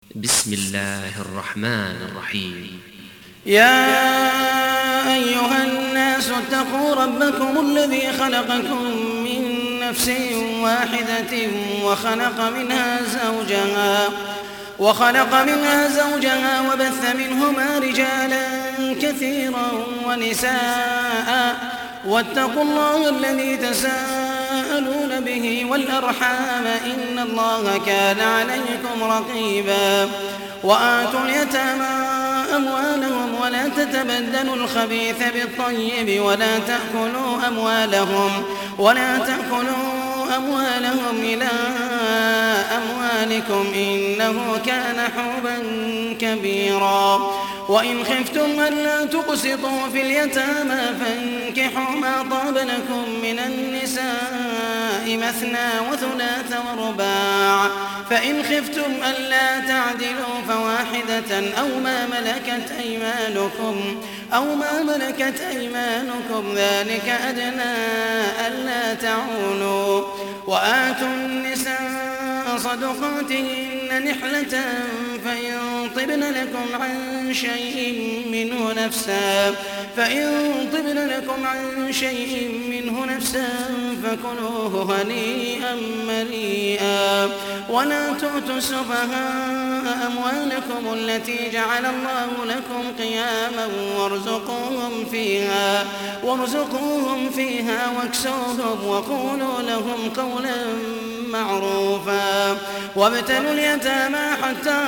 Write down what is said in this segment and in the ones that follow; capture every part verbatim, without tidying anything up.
بسم الله الرحمن الرحيم. يا أيها الناس اتقوا ربكم الذي خلقكم من نفس واحدة وخلق منها زوجها وخلق منها زوجها وبث منهما رجالا كثيرا ونساء واتقوا الله الذي تساءلون به والأرحام إن الله كان عليكم رقيبا. وآتوا اليتامى أموالهم ولا تتبدلوا الخبيث بالطيب ولا تأكلوا أموالهم ولا تأكلوا أموالهم إلى أموالكم إنه كان حوبا كبيرا. وإن خفتم ألا تقسطوا في اليتامى فانكحوا ما طاب لكم من النساء مثنى وثلاث ورباع، فإن خفتم ألا تعدلوا فواحدة أو ما ملكت أيمانكم أو ما ملكت أيمانكم ذلك أدنى ألا تعولوا. وآتوا النساء صدقاتهن نحلة فإن طبن لكم عن شيء منه نفسا فإن طبن لكم عن شيء منه نفسا فكلوه هنيئا مريئا. ولا تؤتوا السفهاء أموالكم التي جعل الله لكم قياما وارزقوهم فيها وارزقوهم فيها واكسوهم وقولوا لهم قولا معروفا. وابتلوا اليتامى حتى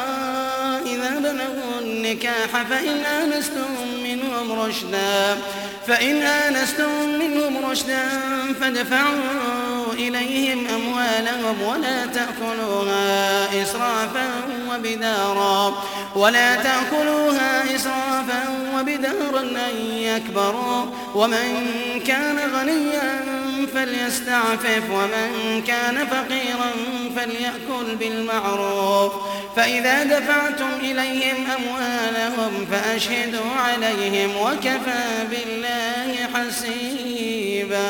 إذا بلغوا النكاح فإن آنستم منهم رشدا فإن آنستم منهم رشدا فادفعوا إليهم أموالهم ولا تأكلوها إسرافا وبدارا ولا تأكلوها إسرافا وبدارا أن يكبروا. ومن كان غنيا فليستعفف ومن كان فقيرا فليأكل بالمعروف. فإذا دفعتم إليهم أموالهم فأشهدوا عليهم وكفى بالله حسيبا.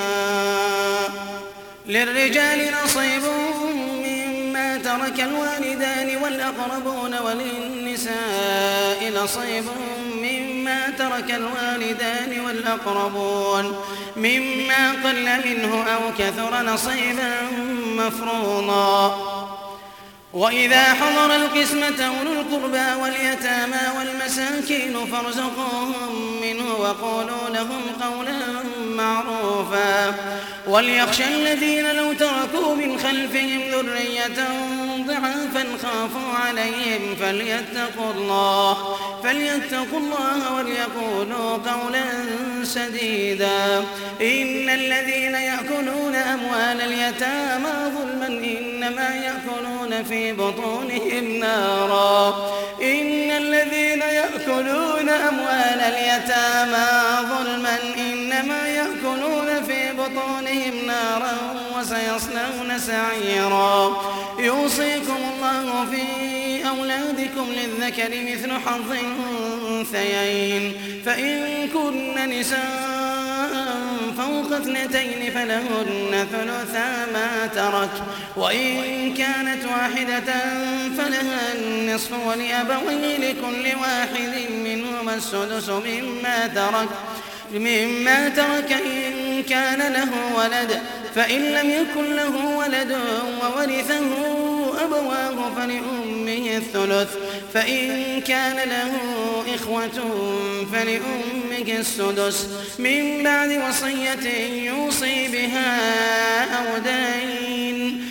للرجال نصيب مما ترك الوالدان والأقربون وللنساء نصيب مما ترك الوالدان والأقربون مما قل منه أو كثر نصيبا مفروضا. وإذا حضر القسمة أولو القربى واليتامى والمساكين فارزقوهم منه وقولوا لهم قولا معروفا. وليخشى الذين لو تركوا من خلفهم ذرية ضعافا خافوا عليهم فليتقوا الله فليتقوا الله وليقولوا قولا سديدا. إن الذين يأكلون أموال اليتامى ظلما إنما يأكلون في بطونهم نارا إن الذين يأكلون أموال اليتامى ظلما إنما يأكلون في بطونهم نارا وسيصلون سعيرا. يوصيكم الله في أولادكم للذكر مثل حظ الأنثيين فإن كن نساء فوق اثنتين فلهن ثلثا ما ترك وإن كانت واحدة فلها النصف ولأبويه لكل واحد منهما السدس مما ترك مما ترك إن كان له ولد فإن لم يكن له ولد وورثه أبواه فلأمه الثلث فإن كان له إخوة فلأمه السدس من بعد وصية يوصي بها أو دين.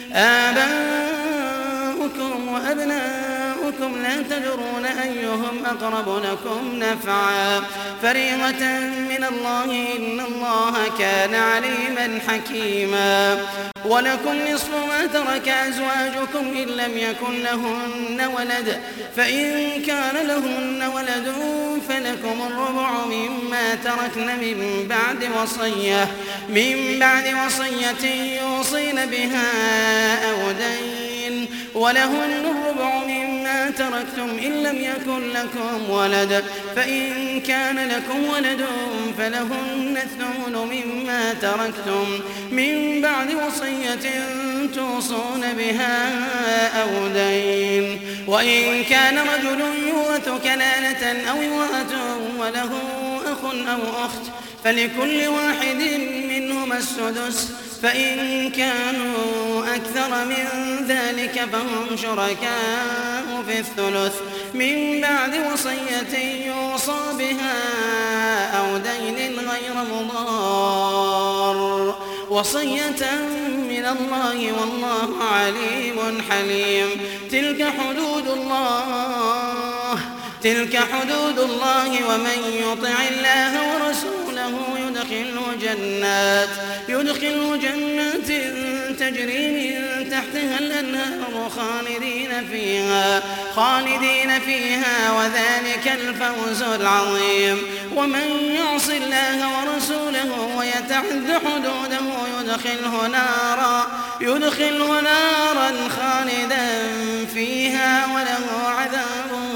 آباؤكم وأبناؤكم لا تدرون أيهم أقرب لكم نفعا فريضة من الله إن الله كان عليما حكيما. ولكم نصف ما ترك أزواجكم إن لم يكن لهن ولد فإن كان لهن ولد فلكم الربع مما تركن من بعد وصية من بعد وصية يوصين بها أو دين. ولهن الربع مما ترك تركتم إن لم يكن لكم ولد، فإن كان لكم ولد فلهن الثمن مما تركتم من بعد وصية توصون بها أو دين. وإن كان رجل يورث كلالة أو امرأة وله أخ أو أخت فلكل واحد منهما السدس، فإن كانوا أكثر من ذلك فهم شركاء في الثلث من بعد وصية يوصى بها أو دين غير مضار، وصية من الله والله عليم حليم. تلك حدود الله تلك حدود الله ومن يطع الله ورسوله يدخله جنات يدخله جنات تجري من تحتها الأنهار خالدين فيها خالدين فيها وذلك الفوز العظيم. ومن يعص الله ورسوله ويتعد حدوده يدخله نارا يدخله نارا خالدا فيها وله عذاب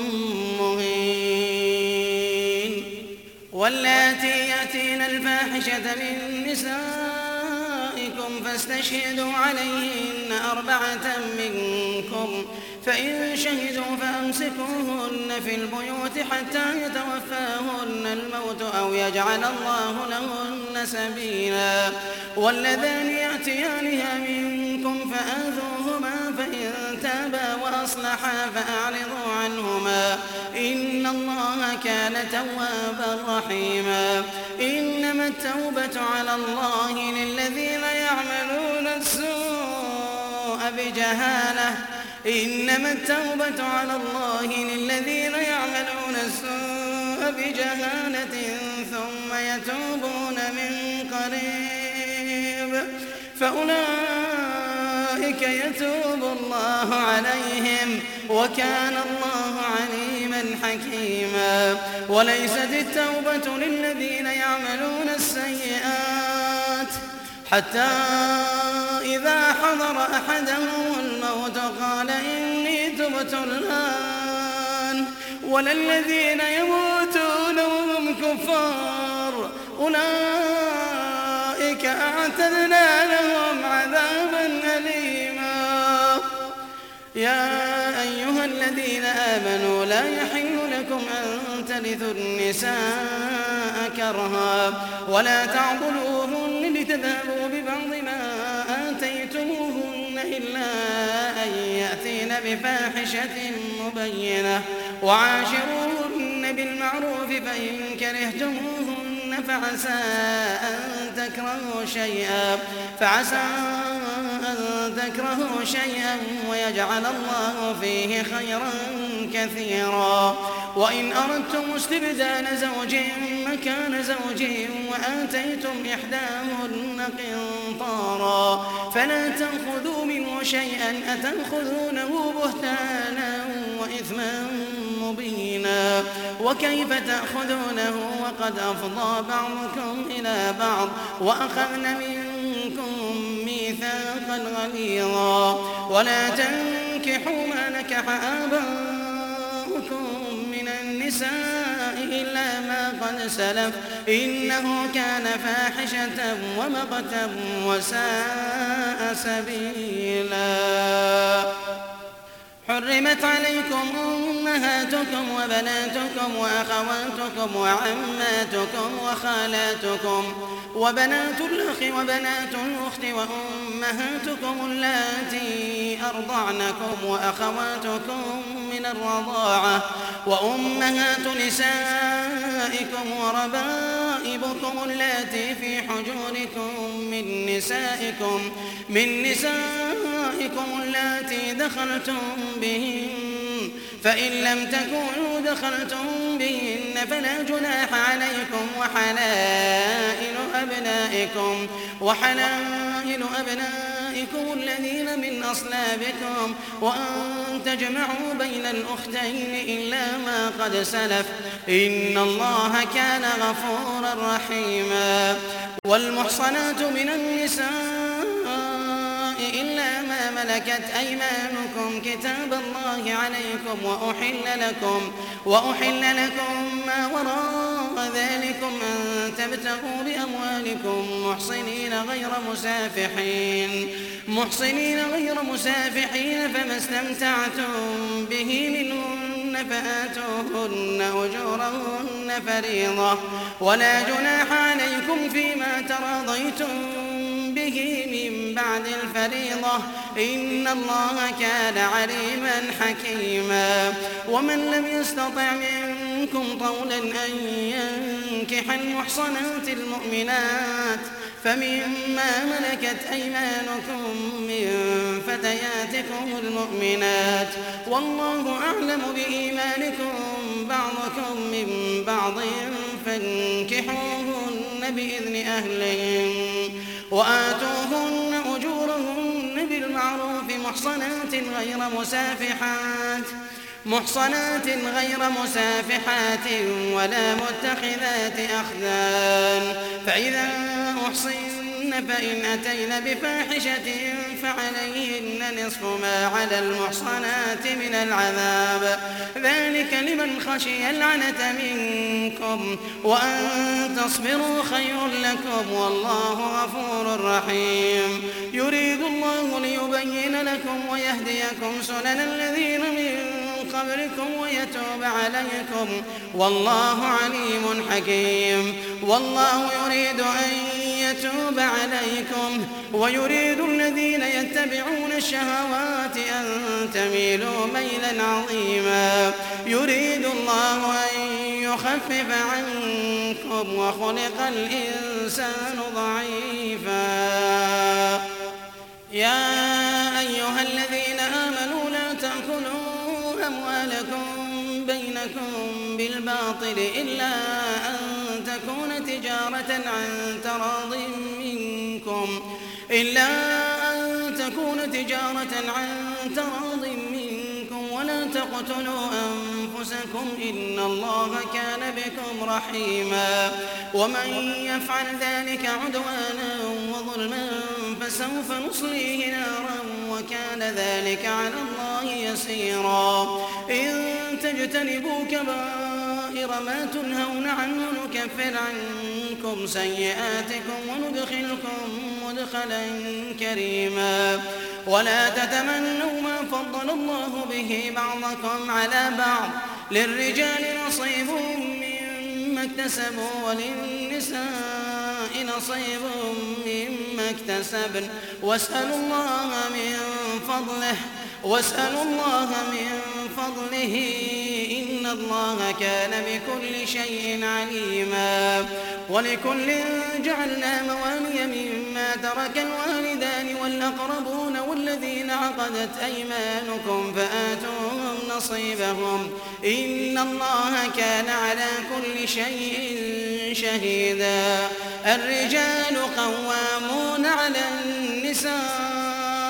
مهين. واللاتي يأتين الفاحشة من نسائكم فاستشهدوا عليهن أربعة منكم، فإن شهدوا فأمسكوهن في البيوت حتى يتوفاهن الموت أو يجعل الله لهن سبيلا. واللذان يأتيانها منكم فآذوهما فإن تابا وأصلحا فأعرضوا عنهما إن الله كان توابا رحيما. إنما التوبة على الله للذين يعملون السوء بجهالة إنما التوبة على الله للذين يعملون السوء بجهالة ثم يتوبون من قريب فأولئك يتوب الله عليهم وكان الله عليما حكيما. وليست التوبة للذين يعملون السيئات حتى إذا حضر أحدهم الموت قال إني تبت الآن، ولا الذين يموتون وهم كفار أولئك أعتدنا لهم عذابا أليما. يا أيها الذين آمنوا لا يحل لكم أن ترثوا النساء كرها ولا تعضلوهن لتذهبوا ببعض ما آتيتموهن إلا أن يأتين بفاحشة مبينة وعاشروهن بالمعروف، فإن كرهتموهن فعسى أن تكرهوا شيئا فعسى أن تكرهوا شيئا ويجعل الله فيه خيرا كثيرا. وإن أردتم استبدال زوج مكان زوج وآتيتم إحداهن قنطارا فلا تأخذوا منه شيئا أتأخذونه بهتانا وإثما مبينا. وكيف تأخذونه وقد أفضى بعضكم إلى بعض وأخذن منكم ميثاقا غليظا. ولا تنكحوا ما نكح آباؤكم من النساء إلا ما قد سلف إنه كان فاحشة ومقتا وساء سبيلا. حرمت عليكم أمهاتكم وبناتكم وأخواتكم وعماتكم وخالاتكم وبنات الأخ وبنات الأخت وأمهاتكم اللاتي أرضعنكم وأخواتكم من الرضاعة وأمهات نسائكم وربائبكم اللاتي في حجوركم من نسائكم من نسائكم اللاتي دخلتم بهن، فإن لم تكونوا دخلتم بهن فلا جناح عليكم وحلائل أبنائكم وحلائل أبنائكم الذين من أصلابكم وأن تجمعوا بين الأختين إلا ما قد سلف إن الله كان غفورا رحيما. والمحصنات من النساء إلا ما ملكت أيمانكم كتاب الله عليكم وأحل لكم, وأحل لكم ما وراء ذلكم أن تبتغوا بأموالكم محصنين غير مسافحين محصنين غير مسافحين فما استمتعتم به منهن فآتوهن أجورهن فريضة ولا جناح عليكم فيما تراضيتم به من بعد الفريضة إن الله كان عليما حكيما. ومن لم يستطع منكم طولا أن ينكح المحصنات المؤمنات فمما ملكت أيمانكم من فتياتكم المؤمنات والله أعلم بإيمانكم بعضكم من بعض فانكحوهن بإذن أهلهن وآتوهن أجورهن بالمعروف محصنات غير مسافحات محصنات غير مسافحات ولا متخذات أخدان فإذا أحصن فإن أتين بفاحشة فعليهن نصف ما على المحصنات من العذاب ذلك لمن خشي العنة منكم وأن تصبروا خير لكم والله غفور رحيم. يريد الله ليبين لكم ويهديكم سنن الذين من قبلكم ويتوب عليكم والله عليم حكيم. والله يريد أن يتوب عليكم ويريد الذين يتبعون الشهوات أن تميلوا ميلا عظيما. يريد الله أن يخفف عنكم وخلق الإنسان ضعيفا. يا أيها الذين آمنوا لا تأكلوا أموالكم بينكم بالباطل إلا أن تكون تجارة عن تراض منكم إلا أن تكون تجارة عن تراض منكم ولا تقتلوا أنفسكم إن الله كان بكم رحيما. ومن يفعل ذلك عدوانا وظلما فسوف نصليه نارا وكان ذلك على الله يسيرا. إن تجتنبوا كبائر ما تنهون عنه نكفر عنكم سيئاتكم وندخلكم مدخلا كريما. ولا تتمنوا ما فضل الله به بعضكم على بعض للرجال نصيب مما اكتسبوا وللنساء نصيب مما اكتسبن واسألوا الله من فضله واسألوا الله من فضله إن الله كان بكل شيء عليما. ولكل جعلنا موالي مما ترك الوالدان والأقربون والذين عقدت أيمانكم فآتوهم نصيبهم إن الله كان على كل شيء شهيدا. الرجال قوامون على النساء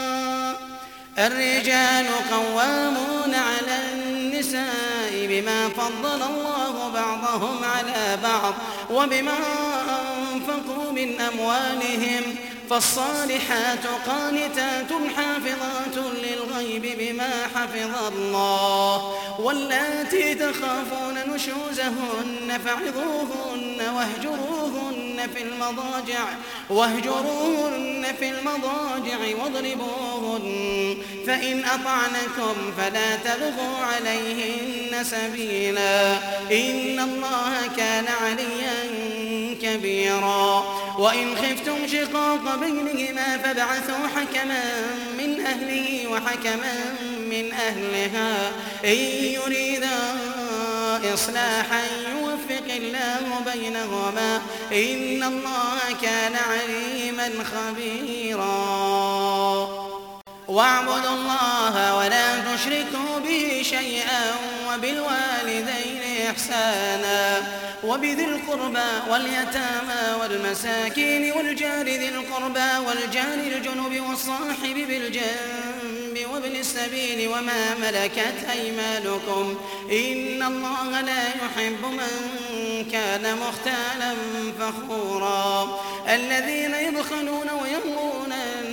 الرجال قوامون على النساء بما فضل الله بعضهم على بعض وبما أنفقوا من أموالهم فالصالحات قانتات حافظات للغيب بما حفظ الله واللاتي تخافون نشوزهن فعظوهن واهجروهن في المضاجع واهجروهن في المضاجع واضربوهن فإن أطعنكم فلا تبغوا عليهن سبيلا إن الله كان عليا كبيرا. وإن خفتم شقاق بينهما فابعثوا حكما من أهله وحكما من أهلها إن يريدا إصلاحا يوفق الله بينهما إن الله كان عليما خبيرا. واعبدوا الله ولا تشركوا به شيئا وبالوالدين إحسانا وبذي القربى واليتامى والمساكين والجار ذي القربى والجار الجنب والصاحب بالجنب وابن السبيل وما ملكت أيمانكم إن الله لا يحب من كان مختالا فخورا. الذين يبخلون ويأمرون الناس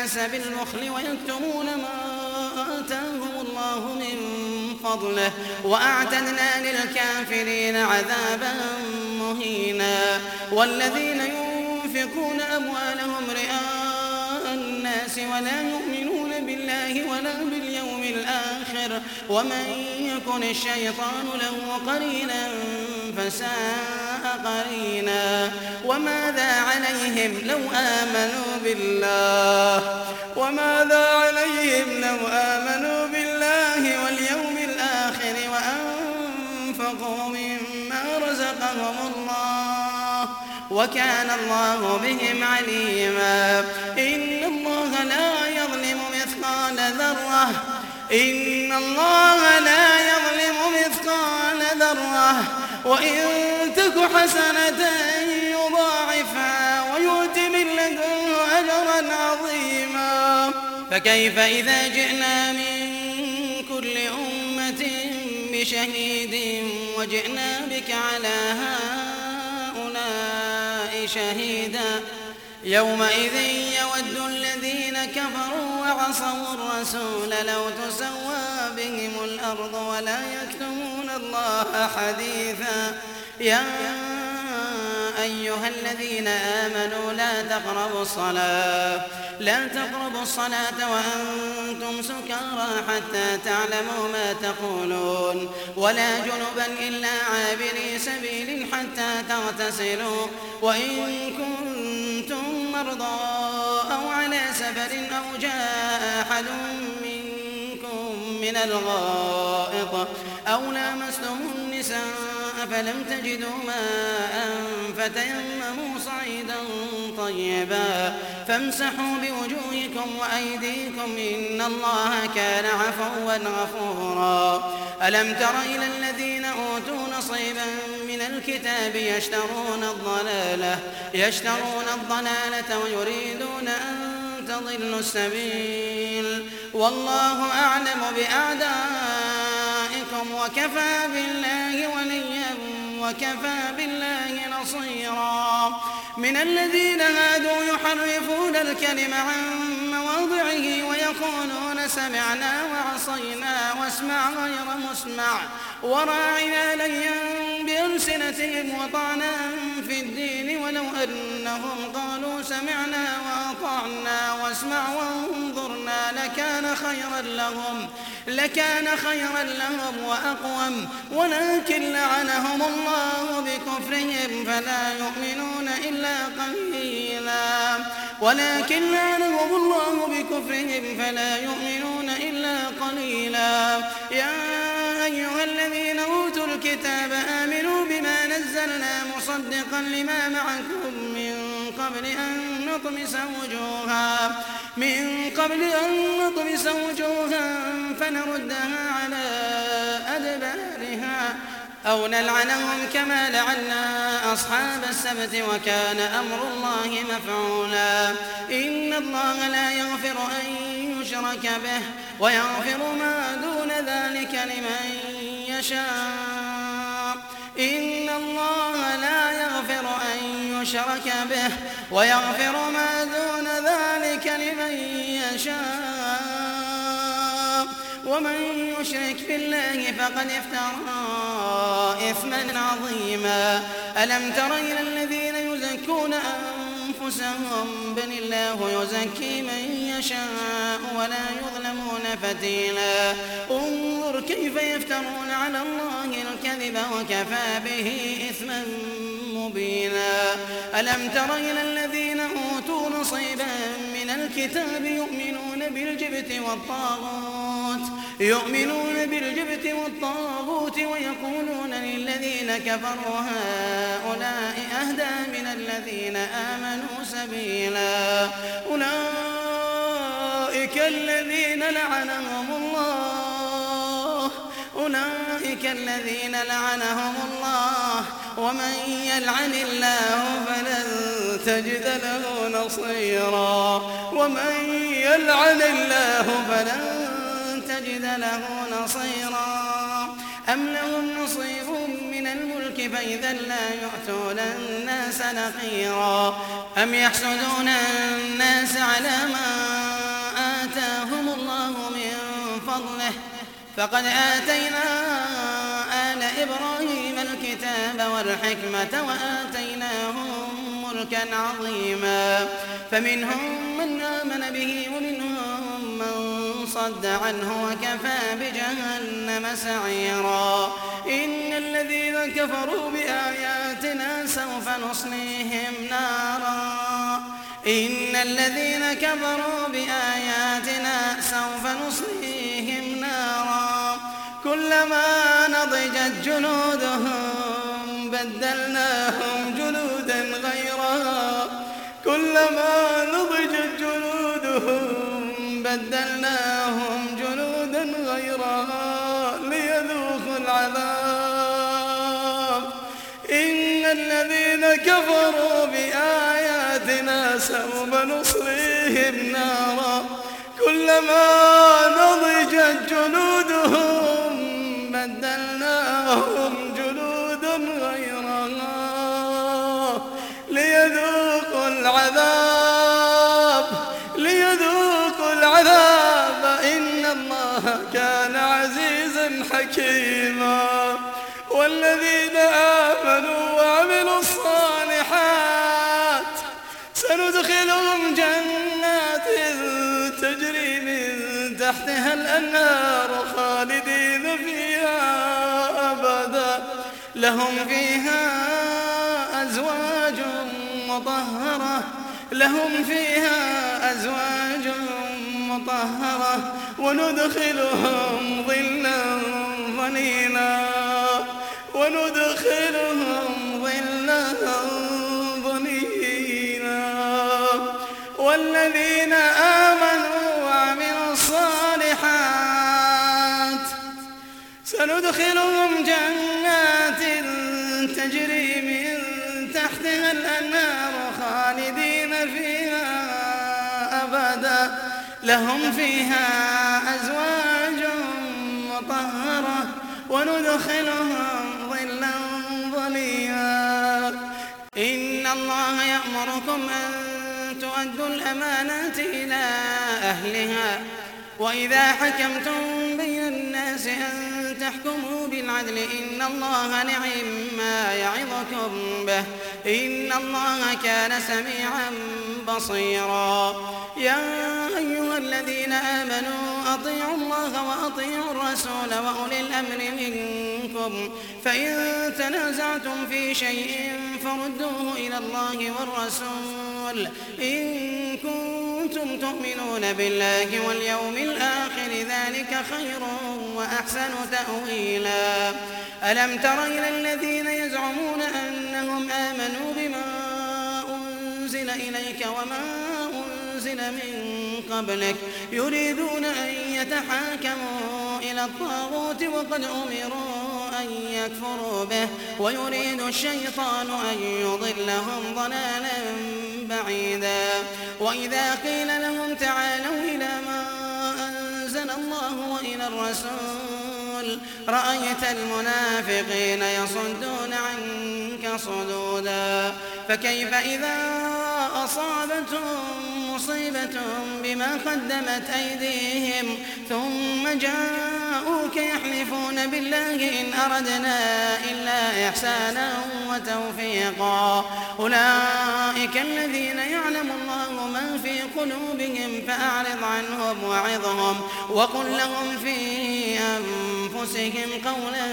الناس بالبخل ويكتمون ما آتاهم الله من فضله وأعتدنا للكافرين عذابا مهينا. والذين ينفقون أموالهم رئاء الناس ولا يؤمنون بالله ولا باليوم الآخر ومن يكن الشيطان له قرينا فساء قرينا. وماذا عليهم لو آمنوا بالله وماذا عليهم لو آمنوا بالله واليوم الآخر وأنفقوا مما رزقهم الله وكان الله بهم عليما. إن الله لا يظلم مثقال ذرة إن الله لا يظلم مثقال ذرة وإن تك حسنة يضاعفها ويؤت من لدنه أجرا عظيما. فكيف إذا جئنا من كل أمة بشهيد وجئنا بك على هؤلاء شهيدا يومئذ يود الذين كفروا وعصوا الرسول لو تسوى بهم الأرض ولا يكتمون الله حديثا. يا أيها الذين آمنوا لا تقربوا الصلاة لا تقربوا الصلاة وأنتم سكارى حتى تعلموا ما تقولون ولا جنبا إلا عابري سبيل حتى تغتسلوا وإن كنتم مرضى أو على سفر أو جاء أحد منكم من الغائط أو لامستم النساء فلم تجدوا ماء فتيمموا صعيدا طيبا فامسحوا بوجوهكم وأيديكم إن الله كان عفوا غفورا. ألم تر إلى الذين أوتوا نصيبا من الكتاب يشترون الضلالة يشترون الضلالة ويريدون أن تضلوا السبيل والله أعلم بأعدائكم وكفى بالله وليا وكفى بالله نصيرا. من الذين هادوا يحرفون الكلم عن مواضعه ويقولون سمعنا وعصينا واسمع غير مسمع وراعنا ليا بألسنتهم وطعنا في الدين ولو أنهم قالوا سمعنا وأطعنا واسمع وانظرنا لكان خيرا لهم لكان خيرا لهم وأقوم ولكن لعنهم الله بكفرهم فلا يؤمنون إلا قليلا ولكن لعنهم الله بكفرهم فلا يؤمنون إلا قليلا. يا أيها الذين أوتوا الكتاب آمنوا بما نزلنا مصدقا لما معكم من قبل أن نطمس وجوها من قبل أن نطمس وجوها فنردها على أدبارها أو نلعنهم كما لعنا أصحاب السبت وكان أمر الله مفعولا. إن الله لا يغفر أن يشرك به ويغفر ما دون ذلك لمن يشاء إن الله لا يغفر أن يشرك به ويغفر ما دون ذلك لمن يشاء ومن يشرك بالله فقد افترى إثما عظيما. ألم تر إلى الذين يزكون أنفسهم بل الله يزكي من يشاء ولا يظلمون فتيلا. انظر كيف يفترون على الله الكذب وكفى به إثما مبينا. ألم تر إلى الذين أوتوا نصيبا من الكتاب يؤمنون بالجبت والطاغوت يؤمنون بالجبت والطاغوت ويقولون للذين كفروا هؤلاء أهدى من الذين آمنوا سبيلا. أولئك الذين لعنهم الله أولئك الذين لعنهم الله ومن يلعن الله فلن تجد له نصيرا ومن يلعن الله فلن تجد له نصيرا. أم لهم نصيب من الملك فإذا لا يؤتون الناس نقيرا أم يحسدون الناس على ما آتاهم الله من فضله فقد آتينا آل إبراهيم الكتاب والحكمة وآتيناهم ملكا عظيما فمنهم من آمن به ومنهم من صد عنه وكفى بجهنم سعيرا إن الذين كفروا بآياتنا سوف نصليهم نارا إن الذين كفروا بآياتنا سوف نصليهم نارا كلما نضجت جلودهم بدلناهم جلودا غيرها كلما نضجت جلودهم بدلناهم جلودا غيرها ليذوقوا العذاب إن الذين كفروا بآياتنا سوف نصليهم نارا كلما نضجت جلودهم بدلناهم جلودا غيرها ليذوقوا العذاب ليذوقوا العذاب إن الله كان عزيزا حكيما والذين آمنوا وعملوا الصالحات سندخلهم جنات تجري من تحتها الأنهار خالدين فيها أبدا لهم فيها أزواج مطهرة لهم فيها أزواج مطهرة وندخلهم ظلا ظليلا وندخلهم ظلا ظليلا والذين آمنوا وعملوا الصالحات سندخلهم جنات تجري من تحتها الأنهار خالدين فيها أبدا لهم فيها أزواج مطهرة وندخلهم ظلا ظليلا إن الله يأمركم أن تؤدوا الأمانات إلى أهلها وإذا حكمتم بين الناس أن تحكموا بالعدل إن الله نعم ما يعظكم به إن الله كان سميعا بصيرا يا أيها الذين آمنوا أطيعوا الله وأطيعوا الرسول وأولي الأمر منكم فإن تنازعتم في شيء فردوه إلى الله والرسول إن كنتم تؤمنون بالله واليوم الآخر ذلك خير وأحسن تأويلا ألم تر إلى الذين يزعمون أنهم آمنوا بما أنزل إليك وما أنزل من قبلك يريدون أن يتحاكموا إلى الطاغوت وقد أمروا أن يكفروا به ويريد الشيطان أن يضلهم ضلالا بعيدا وإذا قيل لهم تعالوا إلى ما أنزل الله وإلى الرسول رأيت المنافقين يصدون عنك صدودا فكيف إذا أصابتهم مصيبة بما قدمت أيديهم ثم جاءوك يحلفون بالله إن أردنا إلا إحسانا وتوفيقا أولئك الذين يعلم الله ما في قلوبهم فأعرض عنهم وعظهم وقل لهم في أنفسهم قولا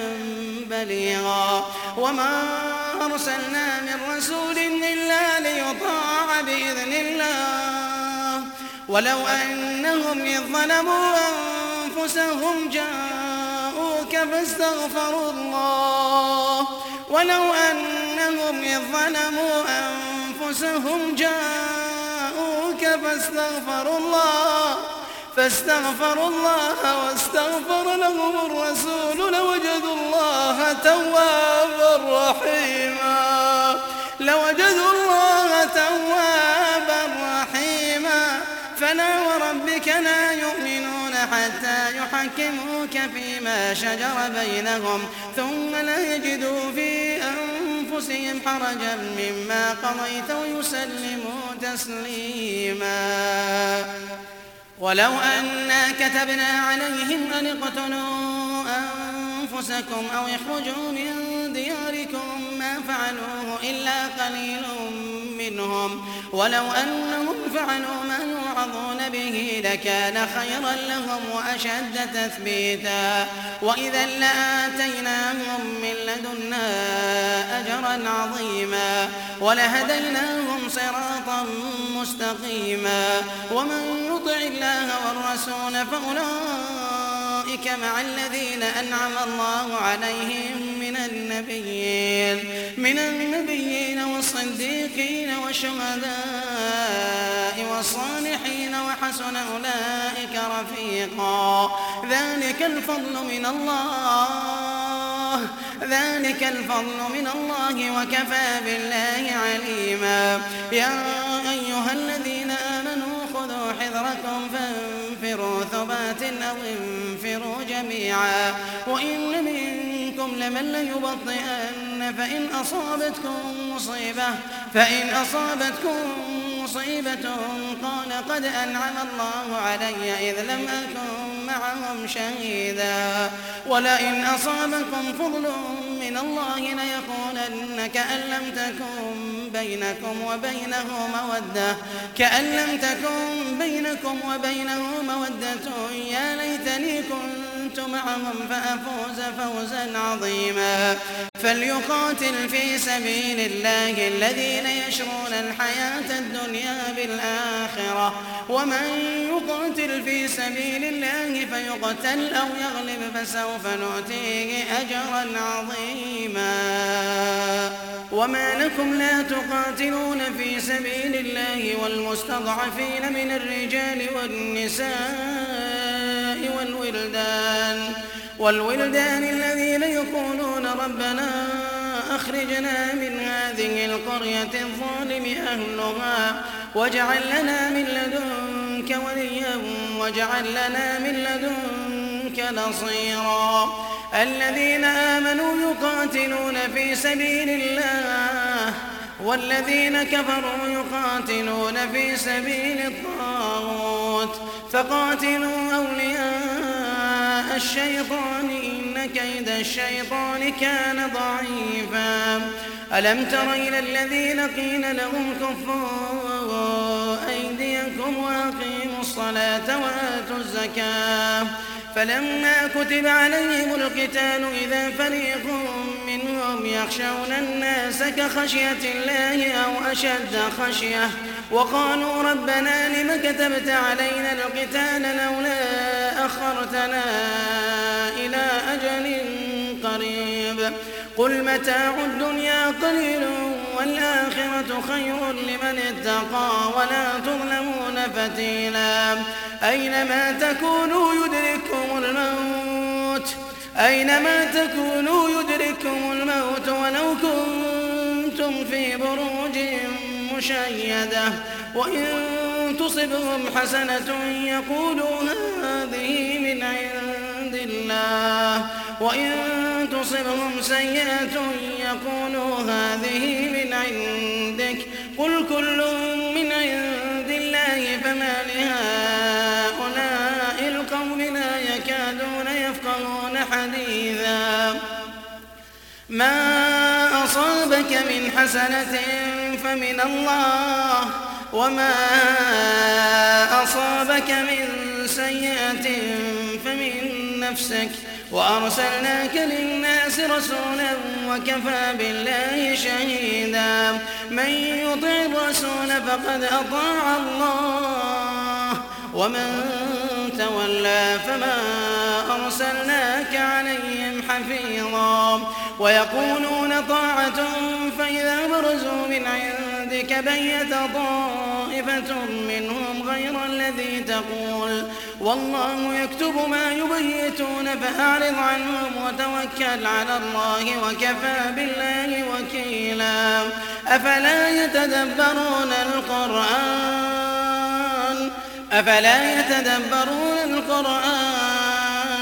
بليغا وما أرسلنا من رسول إلا ليطاع بإذن الله ولو أنهم إذ ظلموا أنفسهم جاءوك فاستغفروا الله ولو أنهم إذ ظلموا أنفسهم جاءوك فاستغفروا الله فاستغفروا الله واستغفر لهم الرسول لوجدوا الله توابا رحيما لوجدوا الله توابا رحيما فلا وربك لا يؤمنون حتى يحكموا ويحكموك فيما شجر بينهم ثم لا يجدوا في أنفسهم حرجا مما قضيت ويسلموا تسليما. ولو أنا كتبنا عليهم أن اقتلوا أنفسكم أو اخرجوا من دياركم ما فعلوه إلا قليل منهم ولو أنهم فعلوا ما يوعظون به لكان خيرا لهم وأشد تثبيتا وإذا لآتيناهم من لدنا أجرا عظيما ولهديناهم صراطا مستقيما. ومن يطع الله والرسول فأولئك مع الذين أنعم الله عليهم من النبيين من النبيين والصديقين والشهداء والصالحين وحسن أولئك رفيقا. ذلك الفضل من الله ذلك الفضل من الله وكفى بالله عليما. يا أيها الذين آمنوا خذوا حذركم فانفروا ثبات أو انفروا جميعا وإن منكم لمن ليبطئن فإن أصابتكم مصيبة فإن أصابتكم مصيبة قال قد أنعم الله علي إذ لم أكن معهم شهيدا ولئن أصابكم فضل من الله ليقولن كأن لم تكن بينكم وبينه مودة كأن لم تكن بينكم وبينه مودة يا ليتني كنت معهم فأفوز فوزا عظيما. فليقاتل في سبيل الله الذين يشرون الحياة الدنيا بالآخرة ومن يقاتل في سبيل الله فيقتل أو يغلب فسوف نؤتيه أجرا عظيما. وما لكم لا تقاتلون في سبيل الله والمستضعفين من الرجال والنساء والولدان والولدان الذين يقولون ربنا أخرجنا من هذه القرية الظالم أهلها واجعل لنا من لدنك وليا واجعل لنا من لدنك نصيرا. الذين آمنوا يقاتلون في سبيل الله والذين كفروا يقاتلون في سبيل الطاغوت فقاتلوا أولياء الشيطان إن كيد الشيطان كان ضعيفا. ألم تر إلى الذين قيل لهم كفوا أيديكم وأقيموا الصلاة وآتوا الزكاة فلما كتب عليهم القتال إذا فريق منهم يخشون الناس كخشية الله أو أشد خشية وقالوا ربنا لم كتبت علينا القتال لولا أخرتنا إلى أجل قريب قل متاع الدنيا قليل والآخرة خير لمن اتقى ولا تظلمون فتيلا. أينما تكونوا يدرككم الموت أينما تكونوا يدرككم الموت ولو كنتم في بروج مشيدة وإن تصبهم حسنة يقولوا هذه من عند الله وإن تصبهم سيئة يقولوا هذه من عندك قل كل من عند الله فما لهؤلاء القوم لا يكادون يفقهون حديثا. ما أصابك من حسنة فمن الله وما أصابك من سيئة فمن نفسك وأرسلناك للناس رسولا وكفى بالله شهيدا. من يطع الرسول فقد أطاع الله ومن تولى فما أرسلناك عليهم حفيظا. ويقولون طاعة فإذا برزوا من عندك بيت طائفة منهم غير الذي تقول والله يكتب ما يبيتون فأعرض عنهم وتوكل على الله وكفى بالله وكيلا. أفلا يتدبرون القرآن أفلا يتدبرون القرآن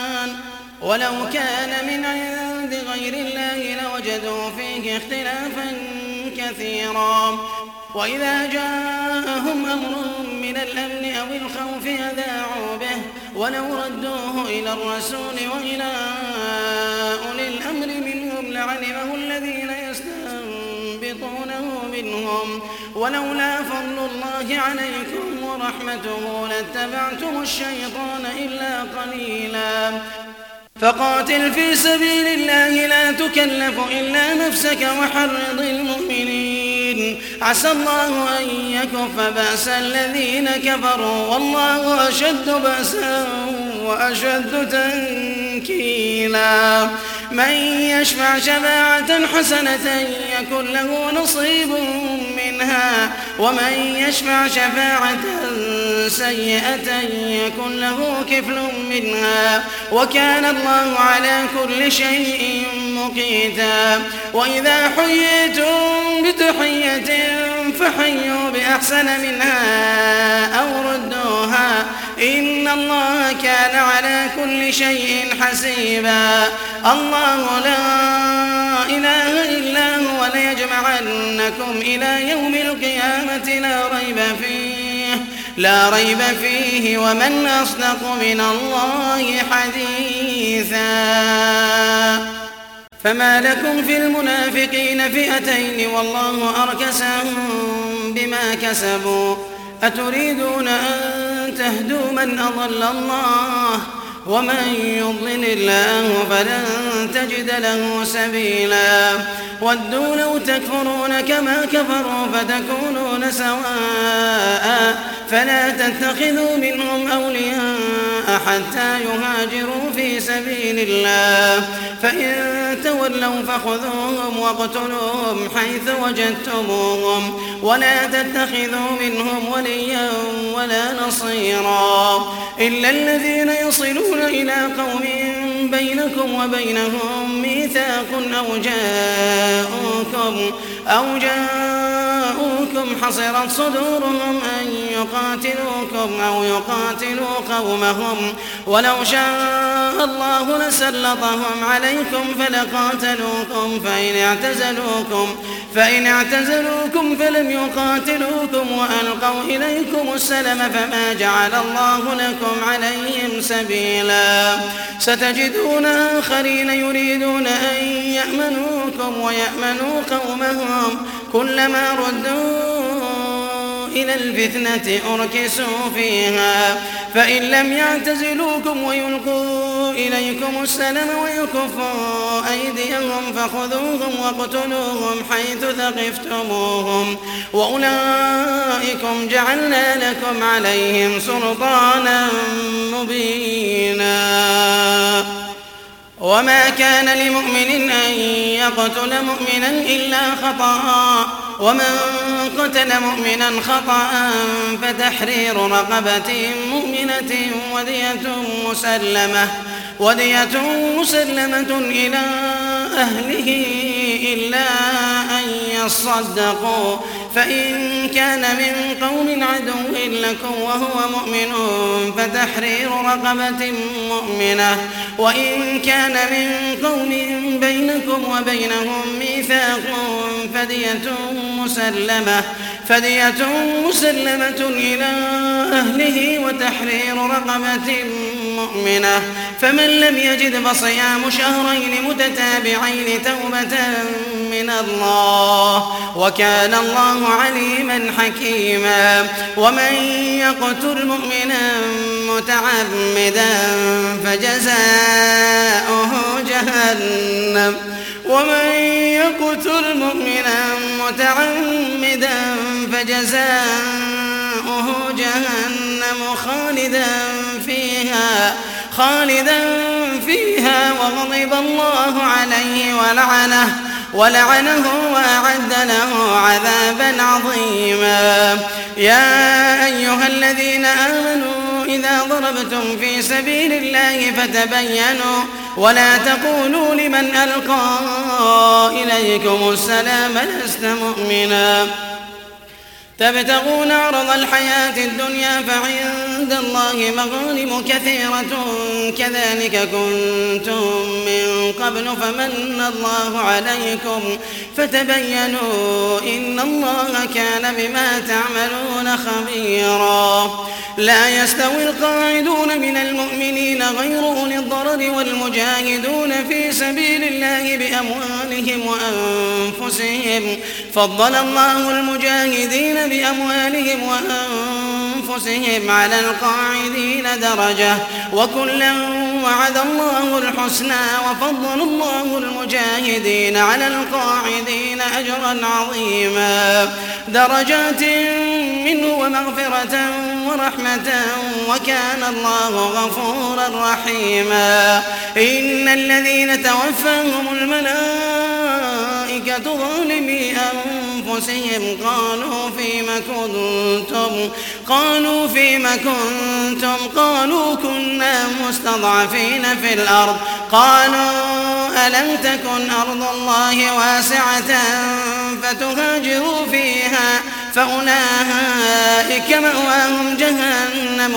ولو كان من عند غير الله لوجدوا فيه اختلافا كثيرا وإذا جاءهم أمر من الأمن أو الخوف أذاعوا به ولو ردوه إلى الرسول وإلى أولي الأمر منهم لعلمه الذين يستنبطونه منهم ولولا فضل الله عليكم ورحمته لاتبعتم الشيطان إلا قليلا فقاتل في سبيل الله لا تكلف إلا نفسك وحرض المؤمنين عسى الله أن يكف بأس الذين كفروا والله أشد بأسا وأشد تنكيلا من يشفع شفاعة حسنة يكن له نصيب منها ومن يشفع شفاعة سيئة يكن له كفل منها وكان الله على كل شيء مقيتا وإذا حييتم بتحية فحيوا بأحسن منها أو ردوها إن الله كان على كل شيء حسيبا الله لا إله إلا هو ليجمعنكم إلى يوم القيامة لا ريب فيه لا ريب فيه ومن أصدق من الله حديثا فما لكم في المنافقين فئتين والله أركسهم بما كسبوا أتريدون أن تهدوا من أضل الله ومن يضلل الله فلن تجد له سبيلا ودوا لو تكفرون كما كفروا فتكونون سواء فلا تتخذوا منهم أولياء حتى يهاجروا في سبيل الله فإن تولوا فخذوهم واقتلوهم حيث وجدتموهم ولا تتخذوا منهم وليا ولا نصيرا إلا الذين يصلون إلى قوم بينكم وبينهم ميثاق أو جاءوكم أو جاءوكم حصرت صدورهم أن يقاتلوكم أو يقاتلوا قومهم ولو شاء الله لسلطهم عليكم فلقاتلوكم فإن اعتزلوكم فإن اعتزلوكم فلم يقاتلوكم وألقوا إليكم السلم فما جعل الله لكم عليهم سبيلا ستجدون آخرين يريدون أن يأمنوكم ويأمنوا قومهم كلما ردوا إلى الفتنة أركسوا فيها فإن لم يعتزلوكم ويلقوا إليكم السلم ويكفوا أيديهم فخذوهم واقتلوهم حيث ثقفتموهم وأولئكم جعلنا لكم عليهم سلطانا مبينا وما كان لمؤمن أن يقتل مؤمنا إلا خطأ ومن قتل مؤمنا خطأ فتحرير رقبة مؤمنة ودية مسلمة ودية مسلمة إلى أهله إلا أن يصدقوا فإن كان من قوم عدو لكم وهو مؤمن فتحرير رقبة مؤمنة وإن كان من قوم بينكم وبينهم ميثاق فدية مسلمة فدية مسلمة إلى أهله وتحرير رقبة مؤمنة فمن لم يجد فصيام شهرين متتابعين توبة من الله وكان الله عليما حكيما ومن يقتل مؤمنا متعمدا فجزاؤه جهنم ومن يقتل مؤمنا متعمدا فجزاؤه جهنم خالدا فيها خالدا فيها وغضب الله عليه ولعنه ولعنه وأعد له عذابا عظيما يا أيها الذين آمنوا إذا ضربتم في سبيل الله فتبينوا ولا تقولوا لمن ألقى إليكم السلام لست مؤمنا تبتغون عرض الحياة الدنيا فعند الله مغانم كثيرة كذلك كنتم من قبل فمن الله عليكم فتبينوا إن الله كان بما تعملون خبيرا. لا يستوي القاعدون من المؤمنين غير أولي الضرر والمجاهدون في سبيل الله بأموالهم وأنفسهم فضل الله المجاهدين بأموالهم وأنفسهم على القاعدين درجة وكلا وعد الله الحسنى وفضل الله المجاهدين على القاعدين أجرا عظيما درجات منه ومغفرة ورحمة وكان الله غفورا رحيما. إن الذين توفاهم الملائكة ظالمي أنفسهم قالوا فيما كنتم قالوا فيما كنتم قالوا كنا مستضعفين في الأرض قالوا ألم تكن أرض الله واسعة فتهاجروا فيها فأولئك مأواهم جهنم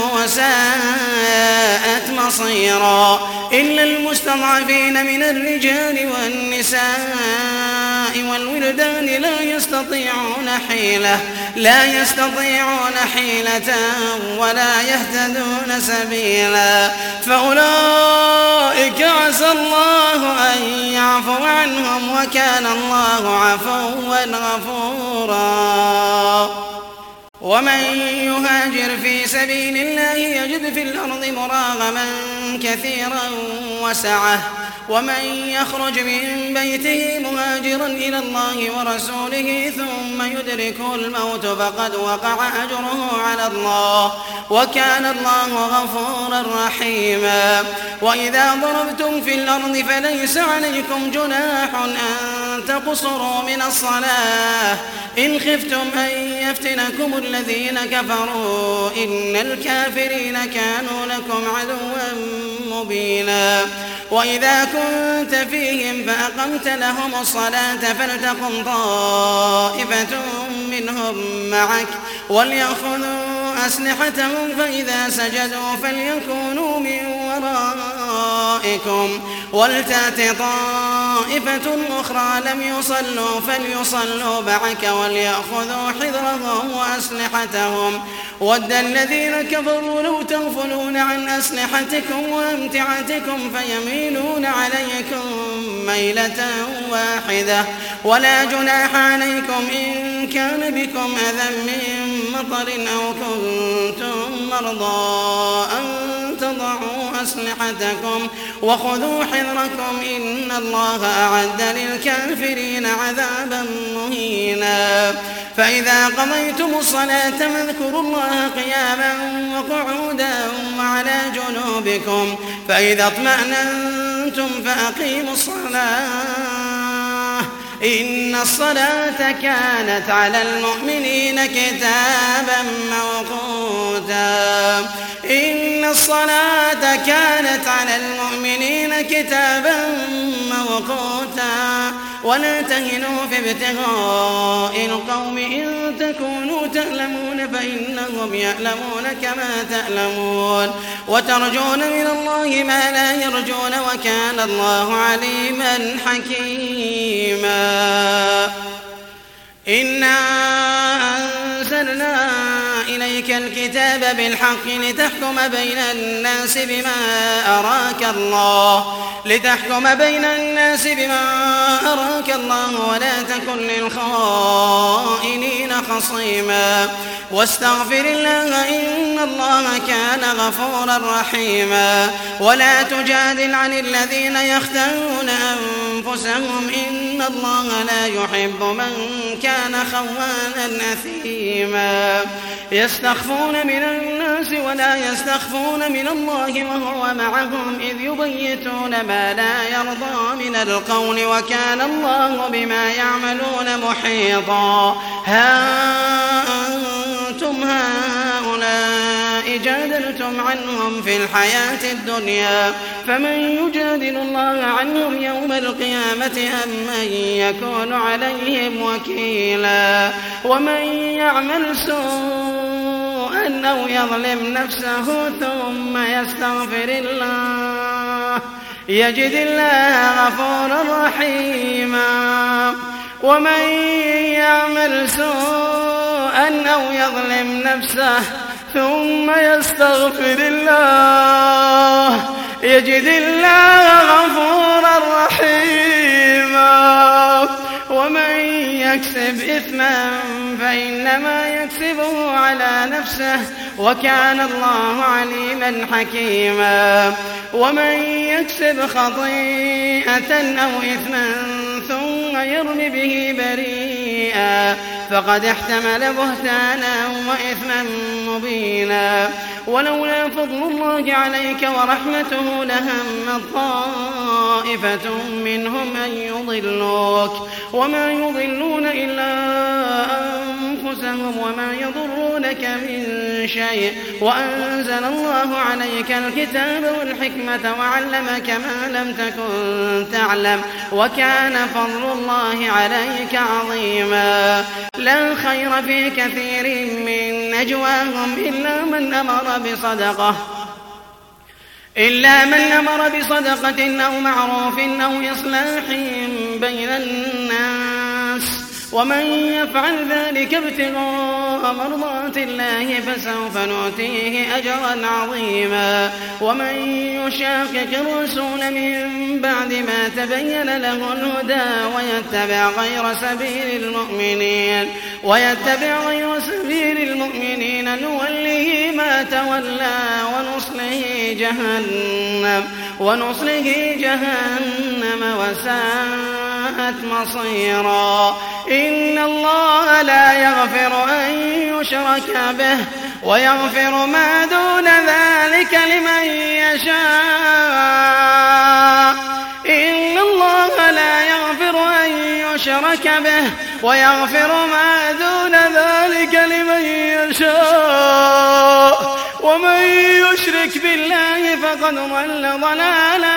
وساءت مصيرا. إلا المستضعفين من الرجال والنساء والولدان لا يستطيعون حيلة لا يستطيعون حيلة ولا يهتدون سبيلا فأولئك عسى الله أن يعفو عنهم وكان الله عفوا غفورا. ومن يهاجر في سبيل الله يجد في الأرض مراغما كثيرا وسعة ومن يخرج من بيته مهاجرا إلى الله ورسوله ثم يدركه الموت فقد وقع أجره على الله وكان الله غفورا رحيما. وإذا ضربتم في الأرض فليس عليكم جناح أن تقصروا من الصلاة إن خفتم أن يفتنكم الذين كفروا إن الكافرين كانوا لكم عدوا مبينا. وإذا كنت فيهم فأقمت لهم الصلاة فلتقم طائفة منهم معك وليأخذوا أسلحتهم فإذا سجدوا فليكونوا من ورائكم ولتأت طائفة أخرى لم يصلوا فليصلوا معك وليأخذوا حذرهم وأسلحتهم ود الذين كفروا لو تغفلون عن أسلحتكم وأمتعتكم فيميلون عليكم ميلة واحدة ولا جناح عليكم إن كان بكم أذى من مطر أو كنتم مرضى أن تضعوا أسلحتكم وخذوا حذركم إن الله أعد للكافرين عذابا مهينا. فإذا قضيتم الصلاة فاذكروا الله قياما وقعودا وعلى جنوبكم فإذا اطمأننتم فأقيموا الصلاة إن الصلاة كانت على المؤمنين كتابا موقوتا إن الصلاة كانت على المؤمنين كتابا موقوتا. ولا تهنوا في ابتغاء القوم إن تكونوا تألمون فإنهم يألمون كما تألمون وترجون من الله ما لا يرجون وكان الله عليما حكيما. إنا أنزلنا إليك الكتاب بالحق لتحكم بين الناس بما أراك الله لتحكم بين الناس بما أراك الله ولا تكن للخائنين خصيما واستغفر الله إن الله كان غفورا رحيما. ولا تجادل عن الذين يختارون أنفسهم إن الله لا يحب من كان خوانا أثيما. يستخفون من الناس ولا يستخفون من الله وهو معهم إذ يبيتون ما لا يرضى من القول وكان الله بما يعملون محيطا. ها أنتم هؤلاء جادلتم عنهم في الحياة الدنيا فمن يجادل الله عنهم يوم القيامة أم من يكون عليهم وكيلا ومن يعمل سوءا أو يظلم نفسه ثم يستغفر الله يجد الله غفورا رحيما ومن يعمل سوءا أو يظلم نفسه ثم يستغفر الله يجد الله غفورا رحيما ومن يكسب إثما فإنما يكسبه على نفسه وكان الله عليما حكيما ومن يكسب خطيئة أو إثما ثم يرم به بريئا فقد احتمل بهتانا وإثما مبينا ولولا فضل الله عليك ورحمته لهم طائفة منهم أن يضلوك وما يضلون إلا أنفسهم وما يضرونك من شيء وأنزل الله عليك الكتاب والحكمة وعلمك ما لم تكن تعلم وكان فضل الله عليك عظيما لا خير في كثير من نجواهم إلا من أمر بصدقة إلا من أمر بصدقة أو معروف أو إصلاح بين الناس ومن يفعل ذلك ابتغاء مرضات الله فسوف نؤتيه أجرا عظيما ومن يشاقق الرسول من بعد ما تبين له الهدى ويتبع غير سبيل المؤمنين ويتبع غير سبيل المؤمنين نوله ما تولى ونصله جهنم ونصله جهنم وساءت مصيرا إن الله لا يغفر أن يشرك به ويغفر ما دون ذلك لمن يشاء إن الله لا يغفر أن يشرك به ويغفر ما دون ذلك لمن يشاء ومن يشرك بالله فقد ضل ضلالا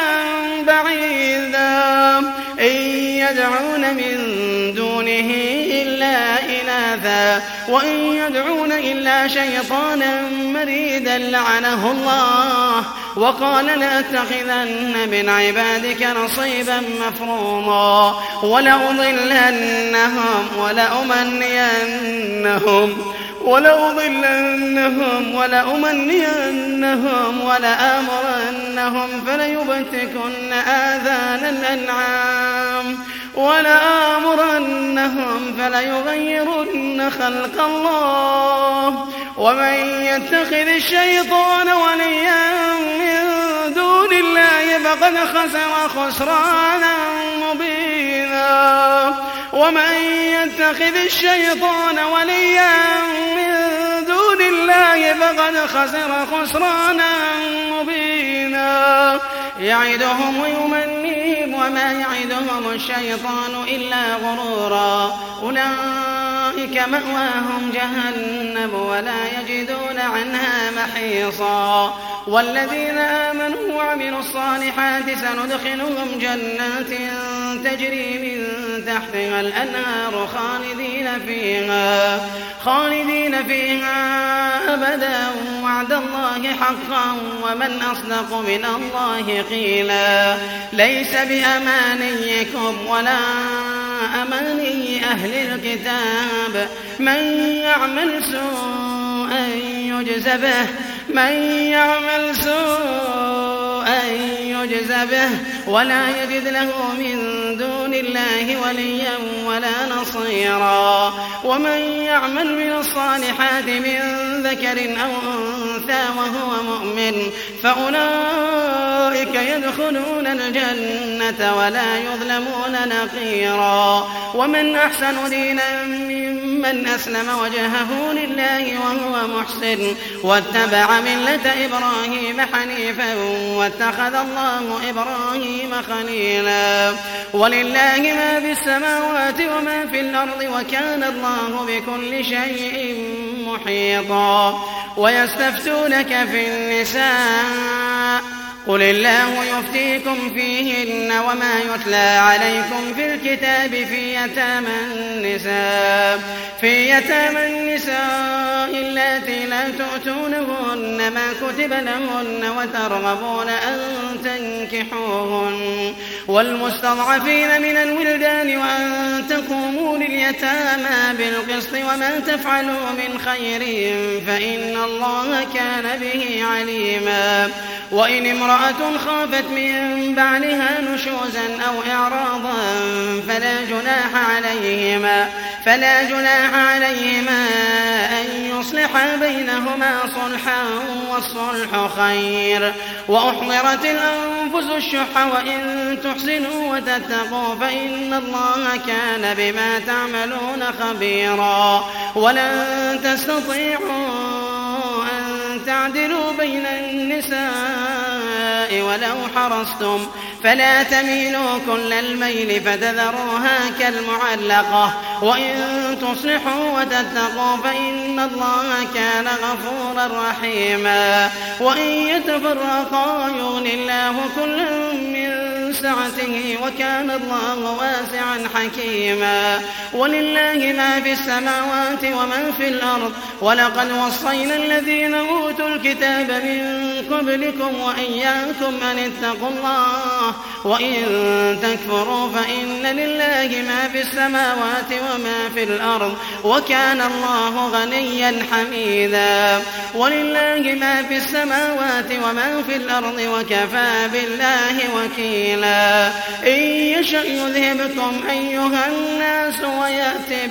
بعيدا إن يدعون من دونه إلا إناثا وإن يدعون إلا شيطانا مريدا لعنه الله وقال لأتخذن من عبادك نصيبا مفروضا ولأضلنهم ولأمنينهم ولأضلنهم ولأمنينهم ولآمرنهم فليبتكن آذان الأنعام ولآمرنهم فليغيرن خلق الله ومن يتخذ الشيطان وليا من دون الله فقد خسر خسرانا مبينا ومن يتخذ الشيطان وليا من دون الله فقد خسر خسرانا مبينا يعدهم ويمنيهم وما يعدهم الشيطان إلا غرورا أولئك مأواهم جهنم ولا يجدون عنها محيصا والذين آمنوا وعملوا الصالحات سندخلهم جنات تجري من تحتها الأنهار خالدين فيها خالدين فيها أبدا وعد الله حقا ومن أصدق من الله قيلا ليس بأمانيكم ولا أماني أهل الكتاب من يعمل سوءا يجز به من يعمل سوءا يجز به ولا يجد له من دون الله وليا ولا نصيرا ومن يعمل من الصالحات من ذكر أو أنثى وهو مؤمن فأولئك يدخلون الجنة ولا يظلمون نقيرا ومن أحسن دينا ممن أسلم وجهه لله وهو محسن واتبع ملة إبراهيم حنيفا واتخذ الله إبراهيم خليلا ولله ما في السماوات وما في الأرض وكان الله بكل شيء محيطا. ويستفتونك في النساء قل الله يفتيكم فيهن وما يتلى عليكم في الكتاب في يتامى النساء في يتامى النساء اللاتي لا تؤتونهن ما كتب لهن وترغبون أن تنكحوهن والمستضعفين من الولدان وأن تقوموا لليتامى بالقسط وما تفعلوا من خير فإن الله كان به عليما. وإن امرأة خافت من بعلها نشوزا أو إعراضا فلا جناح عليهما فلا جناح عليهما أن يصلحا بينهما صلحا والصلح خير. وأحضرت الأنفس الشح وإن تحسنوا وتتقوا فإن الله كان بما تعملون خبيرا. ولن تستطيعوا أن تعدلوا بين النساء ولو حرصتم فلا تميلوا كل الميل فتذروها كالمعلقة. وإن تصلحوا وتتقوا فإن الله كان غفورا رحيما. وإن يتفرقا يغني الله كلا من سعته وكان الله واسعا حكيما. ولله ما في السماوات وما في الأرض ولقد وصينا الذين أوتوا الكتاب من قبلكم وإياكم أن اتقوا الله وإن تكفروا فإن لله ما في السماوات وما في الأرض وكان الله غنيا حميدا. ولله ما في السماوات وما في الأرض وكفى بالله وكيلا. إن يشأ يذهبكم أيها الناس ويأتي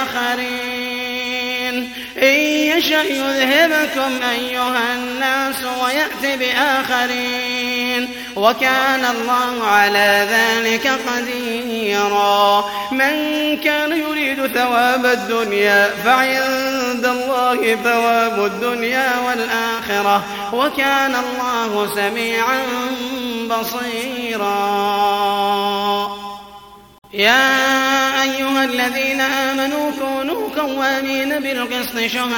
بآخرين إن يشأ يذهبكم أيها الناس ويأتي بآخرين وكان الله على ذلك قديرا. من كان يريد ثواب الدنيا فعند الله ثواب الدنيا والآخرة وكان الله سميعا بصيرا. يا أيها الذين آمنوا كونوا قوامين بالقسط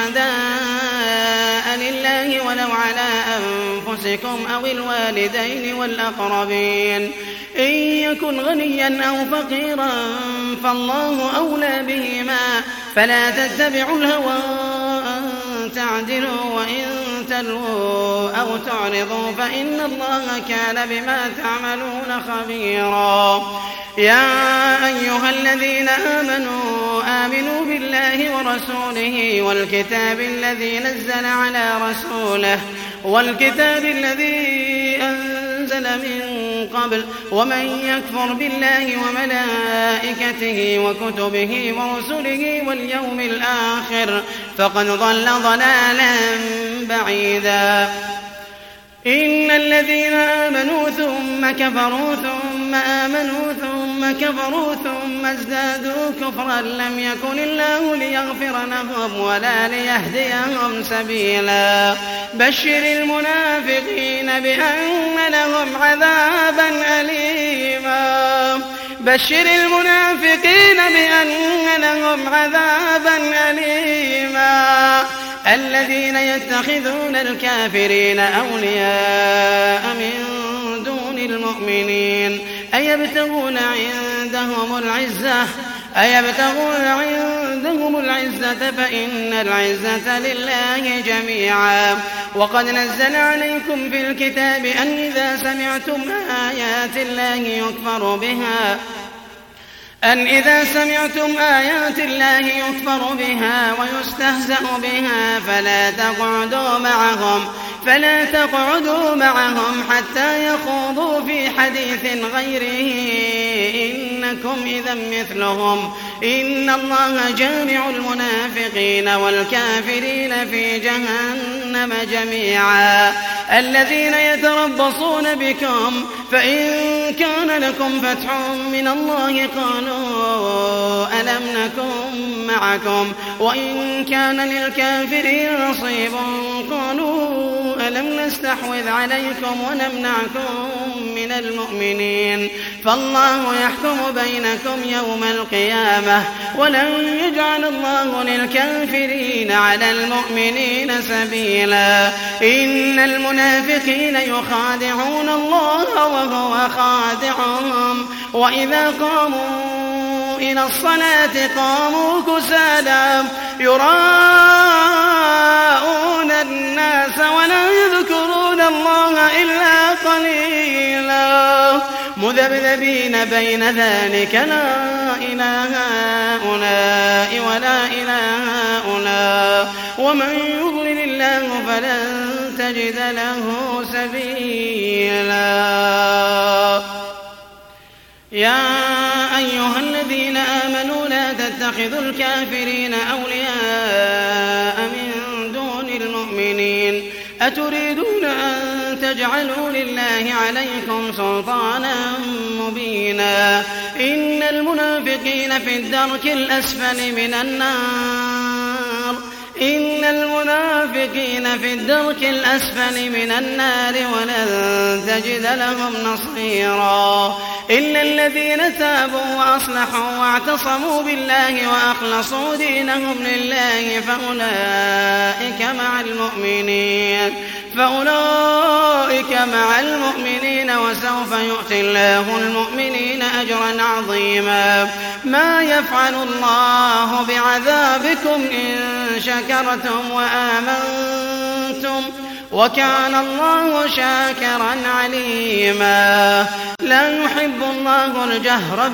شهداء لله ولو على أنفسكم أو الوالدين والأقربين إن يكن غنيا أو فقيرا فالله أولى بهما فلا تتبعوا الهوى أن تعدلوا وإن تلووا أو تعرضوا فإن الله كان بما تعملون خبيرا. يا أيها الذين آمنوا آمنوا بالله ورسوله والكتاب الذي نزل على رسوله والكتاب الذي أنزل من قبل ومن يكفر بالله وملائكته وكتبه ورسله واليوم الآخر فقد ضل ضلالا بعيدا. إن الذين آمنوا ثم كفروا ثم آمنوا ثم كفروا ثم ازدادوا كفرا لم يكن الله ليغفر لهم ولا ليهديهم سبيلا. بشر المنافقين بأن لهم عذابا أليما بشر المنافقين بأن لهم عذابا أليما. الذين يتخذون الكافرين أولياء من دون المؤمنين أيبتغون عندهم العزة أيبتغون عندهم العزة فإن العزة لله جميعا. وقد نزل عليكم في الكتاب أن إذا سمعتم آيات الله يكفر بها أن إذا سمعتم آيات الله يكفر بها ويستهزأ بها فلا تقعدوا معهم فلا تقعدوا معهم حتى يخوضوا في حديث غيره إنكم إذا مثلهم إن الله جامع المنافقين والكافرين في جهنم جميعا. الذين يتربصون بكم فإن كان لكم فتح من الله قالوا ألم نكن معكم وإن كان للكافرين نصيب قالوا ألم نستحوذ عليكم ونمنعكم من المؤمنين فالله يحكم بينكم يوم القيامة ولن يجعل الله للكافرين على المؤمنين سبيلا إن المنافقين يخادعون الله وهو خادعهم وإذا قاموا إلى الصلاة قاموا كسالى يراءون الناس ولا يذكرون الله إلا قليلا مذبذبين بين ذلك لا إله هؤلاء ولا إله هؤلاء ومن يضلل الله فلن تجد له سبيلا. يا أيها الذين آمنوا لا تتخذوا الكافرين أولياء من دون المؤمنين أتريدون أن تجعلوا لله عليكم سلطانا مبينا إن المنافقين في الدرك الأسفل من النار إن المنافقين في الدرك الأسفل من النار ولن تجد لهم نصيرا إلا الذين تابوا وأصلحوا واعتصموا بالله وأخلصوا دينهم لله فأولئك مع المؤمنين فأولئك مع المؤمنين وسوف يؤتي الله المؤمنين أجرا عظيما. ما يفعل الله بعذابكم إن شكرتم وآمنتم وكان الله شاكرا عليما. لا يحب الله الجهر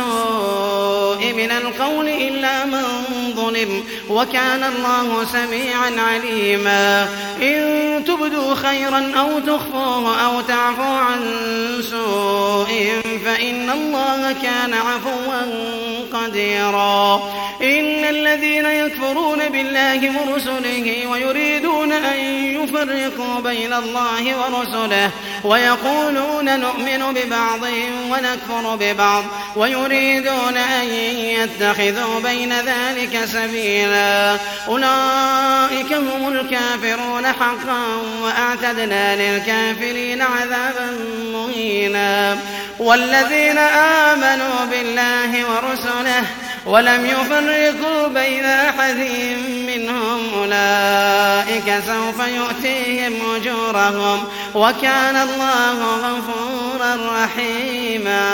بالسوء من القول إلا من ظلم وكان الله سميعا عليما. إن تبدوا خيرا أو تخفوه أو تعفوا عن سوء فإن الله كان عفوا قديرا. إن الذين يكفرون بالله ورسله ويريدون أن يفرقوا بين الله ورسله ويقولون نؤمن ببعض ونكفر ببعض ويريدون أن يتخذوا بين ذلك سبيلا أولئك هم الكافرون حقا وأعتدنا للكافرين عذابا مهينا. والذين آمنوا بالله ورسله ولم يفرقوا بين أحد منهم أولئك سوف يؤتيهم أجورهم وكان الله غفورا رحيما.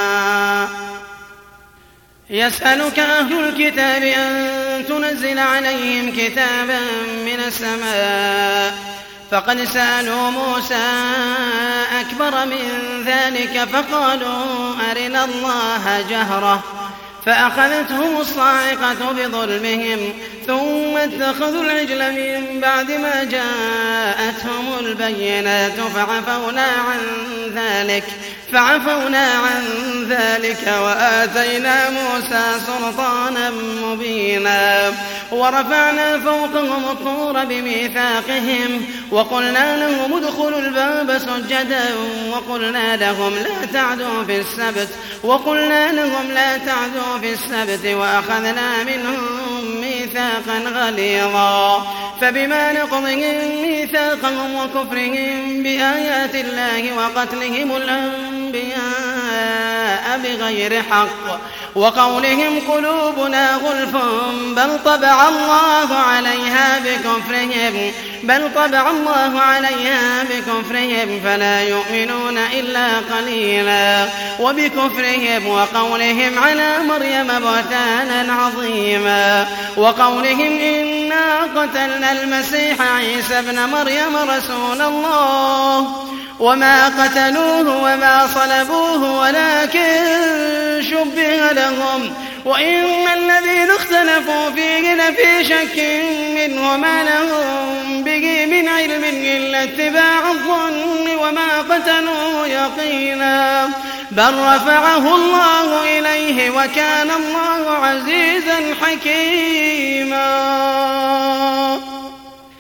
يسألك أهل الكتاب أن تنزل عليهم كتابا من السماء فقد سألوا موسى أكبر من ذلك فقالوا أرنا الله جهرة فأخذتهم الصاعقة بظلمهم ثم اتخذوا العجل من بعد ما جاءتهم البينات فعفونا عن ذلك فعفونا عن ذلك وآتينا موسى سلطانا مبينا. ورفعنا فوقهم الطور بميثاقهم وقلنا لهم ادخلوا الباب سجدا وقلنا لهم لا تعدوا في السبت وقلنا لهم لا تعدوا في السبت وأخذنا منهم ميثاقا غليظا. فبما نقضهم ميثاقهم وكفرهم بآيات الله وقتلهم الأنبياء بغير حق وقولهم قلوبنا غلف بل طبع الله عليها بكفرهم بل طبع الله عليها بكفرهم فلا يؤمنون إلا قليلا. وبكفرهم وقولهم على مريم بهتانا عظيما وقولهم إنا قتلنا المسيح عيسى ابن مريم رسول الله وما قتلوه وما صلبوه ولكن شبه لهم وإن الذين اختلفوا فيه لفي شك منه ما لهم به من علم إلا اتباع الظن وما قتلوه يقينا بل رفعه الله إليه وكان الله عزيزا حكيما.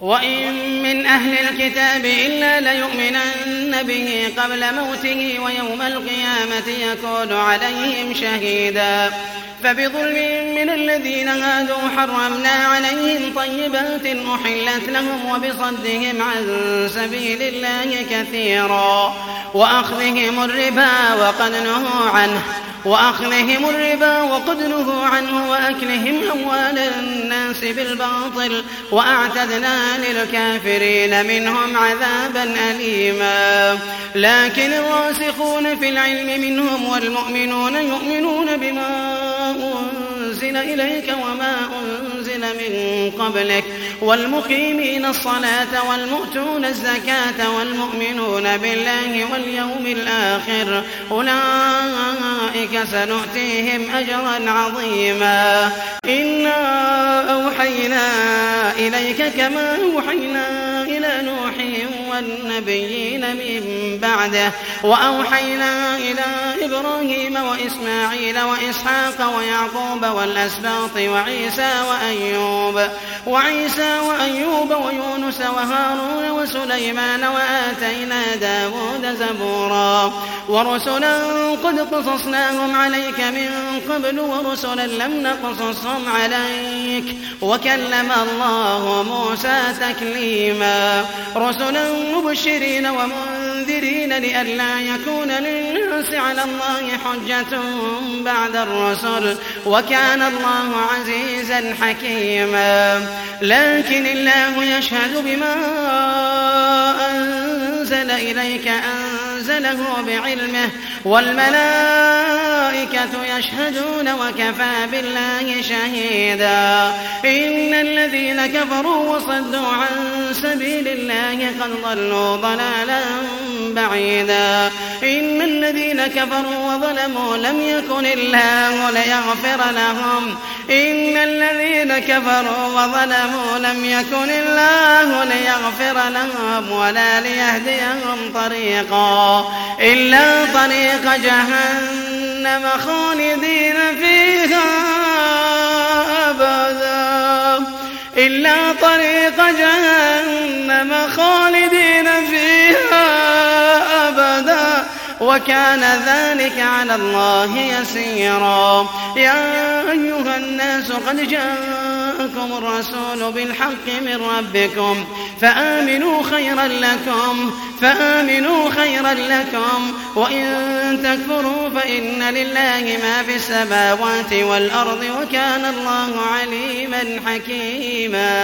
وإن من أهل الكتاب إلا ليؤمنن به قبل موته ويوم القيامة يكون عليهم شهيدا فبظلم من الذين هادوا حرمنا عليهم طيبات أحلت لهم وبصدهم عن سبيل الله كثيرا وأخذهم الربا وقد نهوا عنه وأخذهم الربا وقد نهوا عنه وأكلهم أموال الناس بالباطل وأعتدنا للكافرين منهم عذابا أليما لكن الراسخون في العلم منهم والمؤمنون يؤمنون بما أنزل إليك وما أنزل من قبلك والمقيمين الصلاة والمؤتون الزكاة والمؤمنون بالله واليوم الآخر أولئك سنؤتيهم أجرا عظيما إنا أوحينا إليك كما أوحينا إلى نوح والنبيين من بعده وأوحينا إلى إبراهيم وإسماعيل وإسحاق ويعقوب والأسباط وعيسى وأيوب وعيسى وأيوب ويونس وهارون وسليمان وآتينا داود زبورا ورسلا قد قصصناهم عليك من قبل ورسلا لم نقصصهم عليك وكلم الله موسى تكليما رسلا مبشرين ومنذرين لئلا يكون للناس على الله حجة بعد الرسل وكان الله عزيزا حكيما لكن الله يشهد بما أنزل إليك أنزله بعلمه والملائكة يشهدون وكفى بالله شهيدا إن الذين كفروا وصدوا عن سبيل الله قد ضلوا ضلالا بعيدا إن الذين كفروا وظلموا لم يكن الله ليغفر لهم إن الذين كفروا وظلموا لم يكن الله ليغفر لهم ولا ليهديهم طريقا إلا طريق جهنم خالدين فيها أبدا إلا طريق جهنم خالدين فيها أبدا وكان ذلك على الله يسيرا يا أيها الناس قد جاءكم الرسول بالحق من ربكم فآمنوا خيرا لكم فآمنوا خيرا لكم وإن تكفروا فإن لله ما في السماوات والأرض وكان الله عليما حكيما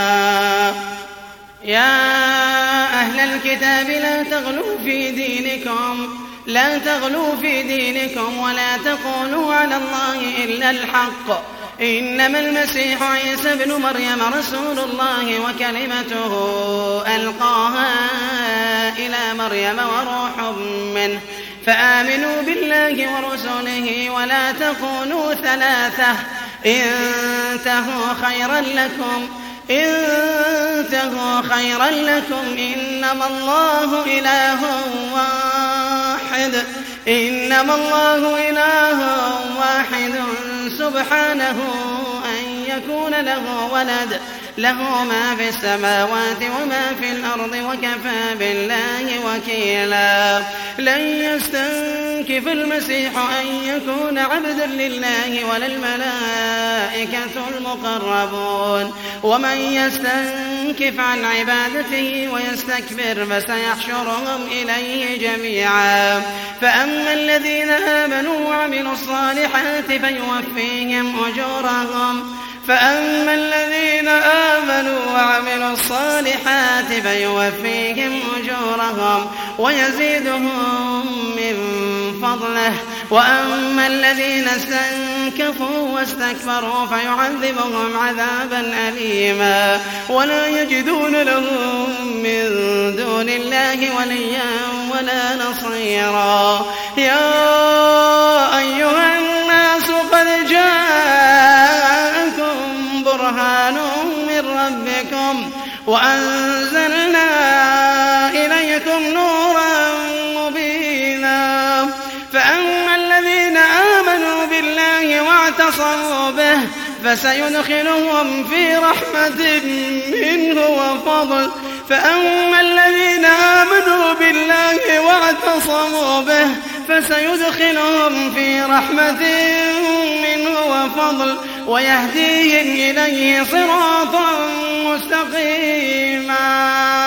يا أهل الكتاب لا تغلوا في دينكم لا تغلوا في دينكم ولا تقولوا على الله إلا الحق إنما المسيح عيسى ابن مريم رسول الله وكلمته ألقاها إلى مريم وروح منه فآمنوا بالله ورسله ولا تكونوا ثلاثة انتهوا خيرا لكم انتهوا خيرا لكم إنما الله إله واحد إنما الله إله واحد سبحانه أن يكون له ولد له ما في السماوات وما في الأرض وكفى بالله وكيلا لن يستنكف المسيح أن يكون عبدا لله ولا الملائكة المقربون ومن يستنكف عن عبادته ويستكبر فسيحشرهم إليه جميعا فأما الذين آمنوا وعملوا الصالحات فيوفيهم أجورهم فأما الذين آمنوا وعملوا الصالحات فيوفيهم أجورهم ويزيدهم من فضله وأما الذين استنكفوا واستكبروا فيعذبهم عذابا أليما ولا يجدون لهم من دون الله وليا ولا نصيرا يا أيها الناس قد جاءكم برهان من ربكم وأنزلنا إليكم نورا مبينا فأما الذين آمنوا بالله واعتصموا به فسيدخلهم في رحمة منه وفضل. فأما الذين آمنوا بالله واعتصموا به فسيدخلهم في رحمة منه وفضل ويهديهم إليه صراطا مستقيما.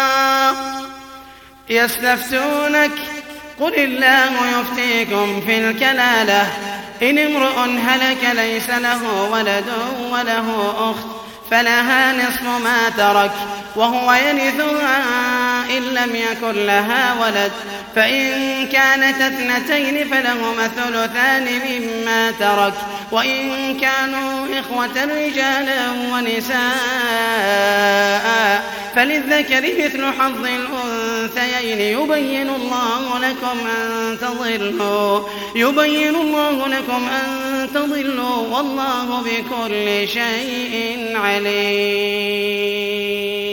يستفتونك قل الله يفتيكم في الكلالة إن امرؤ هلك ليس له ولد وله أخت فلها نصف ما ترك وهو يرثها إن لم يكن لها ولد، فإن كانت اثنتين فلهما الثلثان مما ترك، وإن كانوا إخوة رجالا ونساء فللذكر مثل حظ الأنثيين يبين الله لكم أن تضلوا يبين الله لكم أن تضلوا، والله بكل شيء عليم.